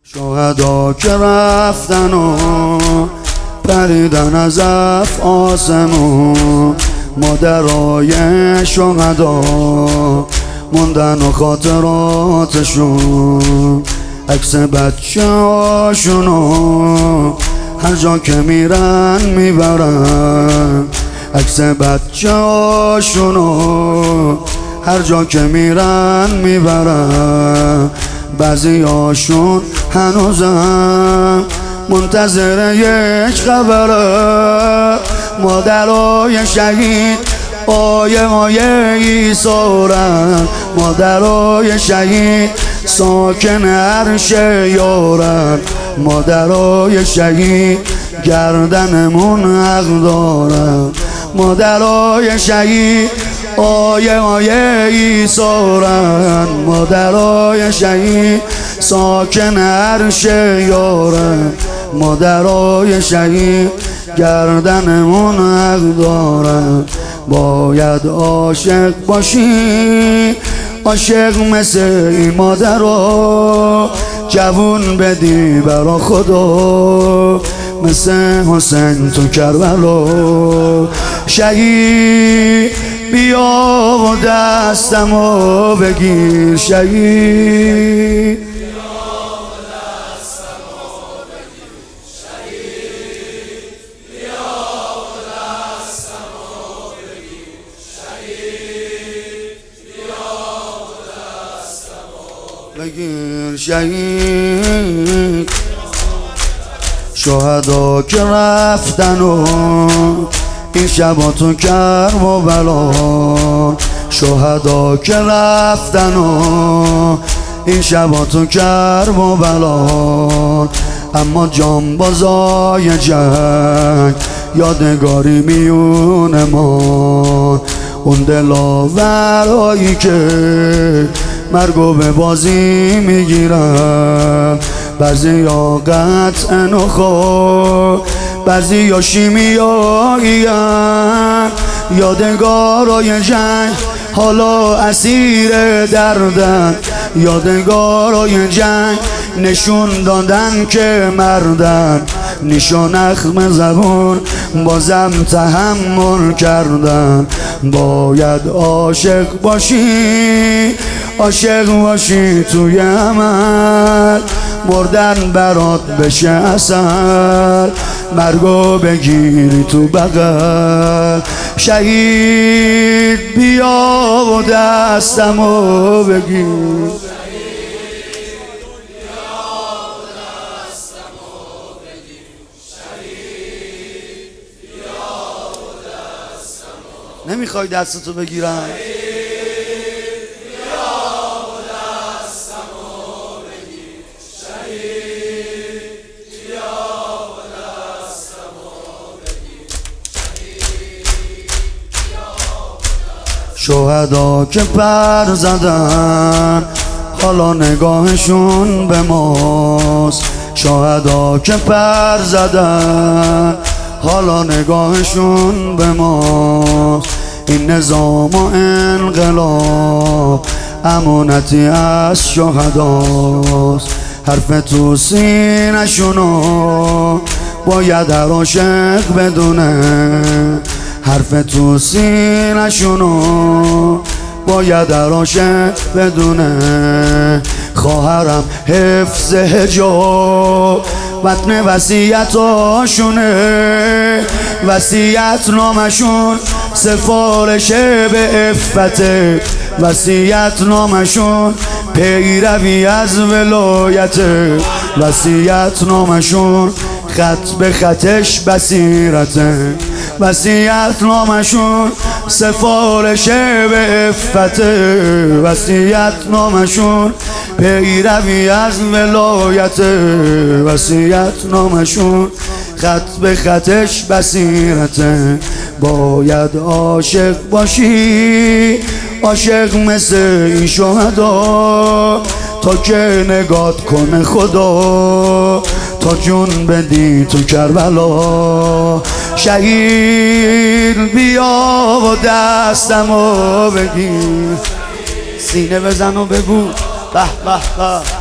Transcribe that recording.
شهدا که رفتن و پریدن از آسمون، مادرای شهدا موندن و خاطراتشون، عکس بچه هاشونو هر جا که میرن میبرن، عکس بچه هاشونو هر جا که میرن میبرن. بعضی هاشون هنوزم منتظر یک خبره، مادرای شهید آیه ایسارن، مادرای شهید ساکن عرش یارن، مادرای شهید گردنمون حق دارن، مادرای شهید آیه ایسارن، مادرای شهید ساکن عرش یارن، مادرای شهید گردنمون حق دارن. باید عاشق باشی، عاشق مثل این مادرها، جوون بدی برا خدا مثل حسین تو کربلا. شهید بیا و دستمو بگیر، شهید بگیر، شهید. شهدا که رفتن و این شبا تو کرب و بلا، شهدا که رفتن و این شبا تو کرب و بلا، اما جانبازای جنگ یادگاری میون ما، اون دلاورایی که مرگو به بازی میگیرن، بعضی ها قطع نخور، بعضی ها شیمیایی هن، یادگارای جنگ حالا اسیر دردن، یادگارای جنگ نشون دادن که مردن، نیشان اخم زبون بازم تحمل کردن. باید عاشق باشی، عاشق باشی توی عمل، مردن برات بشه اصل، مرگو بگیری تو بغل. شهید بیا و دستمو بگیر، نمیخوای دستتو بگیرم؟ شهدا که پر زدن حالا نگاهشون به ماست، شهدا که پر زدن حالا نگاهشون به ماست. این نظام و انقلاب امانتی از شهداست، حرف تو سینه‌شونو باید هر عاشق بدونه، حرف تو سینه‌شونو باید هر عاشق بدونه. خواهرم حفظ حجاب متن وصیتاشونه، وصیت نامشون سفارش به عفته، وصیت نامشون پیروی از ولایت، وصیت نامشون خط به خطش بصیرته، وصیت نامشون سفارش به عفته، وصیت نامشون پیروی از ولایت، وصیت نامشون خط به خطش بصیرته. باید عاشق باشی، عاشق مثل این شهدا، تا که نگات کنه خدا، تا جون بدی تو کربلا. شهید بیا و دستمو بگیر، سینه بزن و بگو به به به.